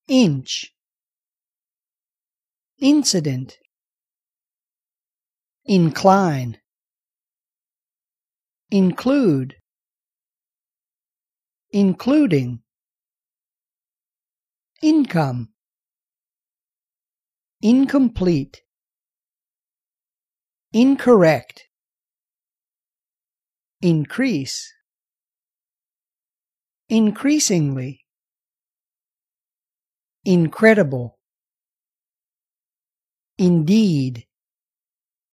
inch, incident, incline, include, including, income, incomplete, incorrect, increase, increasingly, incredible, indeed,